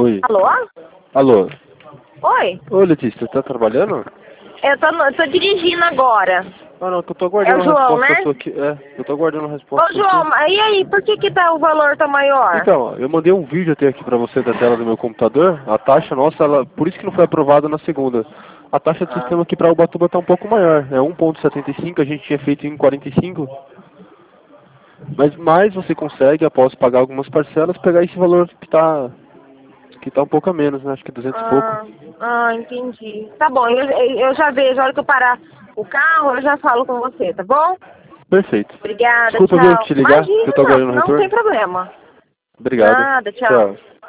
Oi. Alô? Alô. Oi? Oi, Letícia, você tá trabalhando? Eu tô dirigindo agora. Ah, não, que eu tô aguardando É o a João, resposta né? sua aqui. Eu tô aguardando a Ô, resposta sua João, aqui. e aí, por que o valor tá maior? Então, ó, eu mandei um vídeo até aqui pra você da tela do meu computador. A taxa nossa, por isso que não foi aprovada na segunda. A taxa do sistema aqui pra Ubatuba tá um pouco maior. É 1,75, a gente tinha feito em 45. Mas mais você consegue, após pagar algumas parcelas, pegar esse valor que tá um pouco a menos, né? Acho que 200 e pouco. Entendi. Tá bom, eu já vejo, a hora que eu parar o carro, eu já falo com você, tá bom? Perfeito. Obrigada, Desculpa, viu, tchau. te ligar, que eu Imagina, tô aguardando o não tem retorno. problema. Obrigado. Nada, tchau. Tchau.